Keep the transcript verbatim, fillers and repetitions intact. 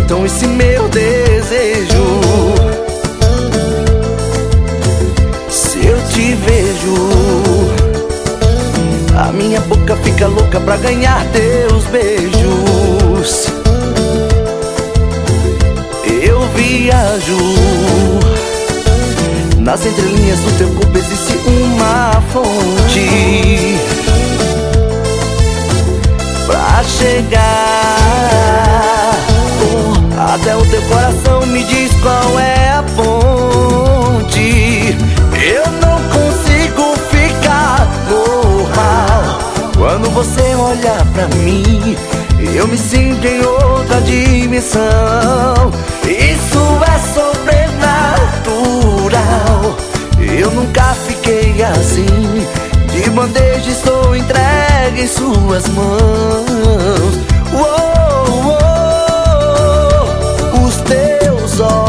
alimentam esse meu desejo. Se eu te vejo, a minha boca fica louca pra ganhar teus beijos. Eu viajo, nas entrelinhas do teu corpo existe uma fonte. Pra chegar oh, até o teu coração, me diz qual é a ponte. Eu não consigo ficar normal quando você olha pra mim. Eu me sinto em outra dimensão. Isso é sobrenatural. Eu nunca fiquei assim. De bandeja estou entregue em suas mãos. Uou, uou, os teus olhos